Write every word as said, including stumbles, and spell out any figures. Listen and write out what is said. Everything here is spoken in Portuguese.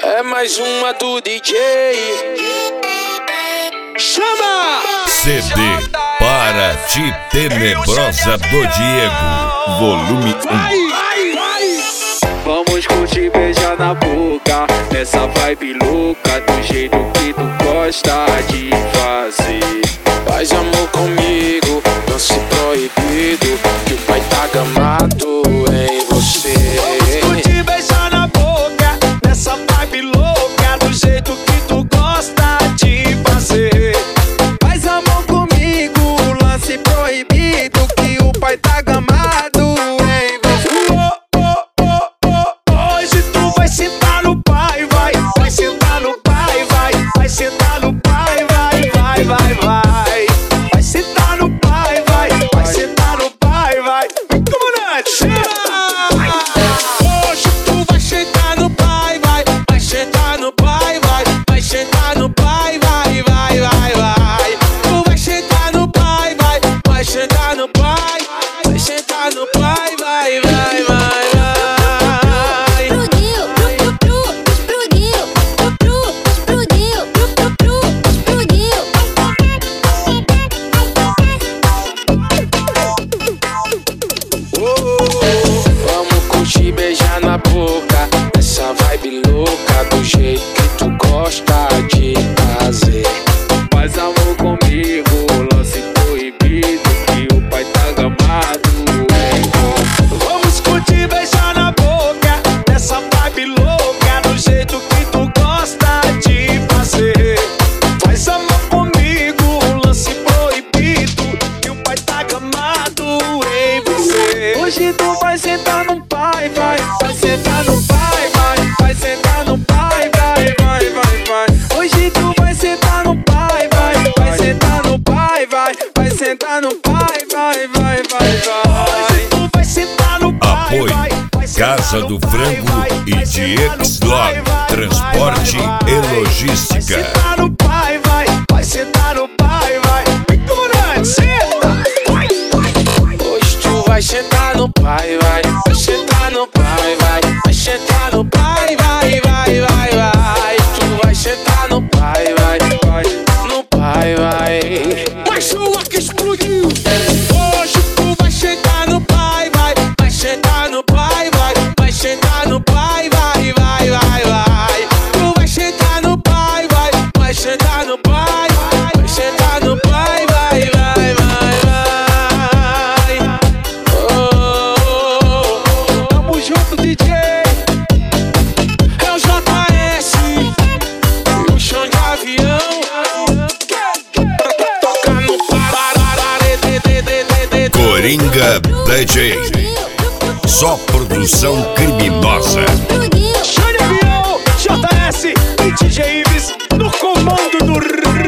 É mais uma do D J. Chama! C D Para Ti Tenebrosa do Diego, volume um. Vamos curtir, beijar na boca, nessa vibe louca, do jeito que tu gosta de fazer. Faz amor comigo, lance proibido, que o pai tá gamado em você. Vamos curtir, beijar na boca, nessa vibe louca, do jeito que tu gosta de fazer. Faz amor comigo, lance proibido, que o pai tá gamado em você. Oh, oh, oh, oh, hoje tu vai sentar no pai, vai, vai sentar no pai, vai, vai sentar no pai, vai, vai, vai, vai. Vai sentar no pai, vai, vai sentar no pai, vai. Comandante, hoje tu vai sentar no pai, vai, vai sentar no pai, vai, vai sentar no pai, vai, vai, vai, vai. Tu vai sentar no pai, vai, vai sentar no pai, vai sentar no pai, vai, vai, vai, vai. Vamos curtir, beijar na boca, essa vibe louca, do jeito que tu gosta de fazer. Faz amor comigo, lance proibido, que o pai tá gamado em você. Vamos curtir, beijar na boca, nessa vibe louca, do jeito que tu gosta de fazer. Faz amor comigo, lance proibido, que o pai tá gamado em você. Hoje tu vai sentar no pai, vai, vai sentar no pai, vai, vai sentar no pai, vai, vai, vai, vai. Hoje tu vai sentar no pai, vai, vai sentar no pai, vai, vai sentar no pai, vai, vai, vai, vai. Hoje tu vai sentar no pai, Apoio vai, vai sentar Casa no do pai, Frango vai, e vai de sentar no X-Log, pai, vai, transporte vai, vai, e vai. logística. Vai sentar no pai, vai, vai sentar no pai, vai. Ignorante, senta. Vai, vai, vai. Hoje tu vai sentar no pai, vai, vai sentar no pai, vai, vai sentar no pai, vai, vai, vai, vai. Tu vai sentar no pai, vai, vai, no pai, vai. Mas o que explodiu. Hoje tu vai sentar no pai, vai, vai sentar no pai, vai, vai sentar no pai, vai, vai, vai, vai. Tu vai sentar no pai, vai, vai sentar no pai, vai sentar no pai, vai, vai, vai, vai. Oh, oh, oh. Tamo junto, D J. É o J S E o chão de avião toca no Coringa D J, só produção criminosa. Xande Avião, J S e D J Ives no comando do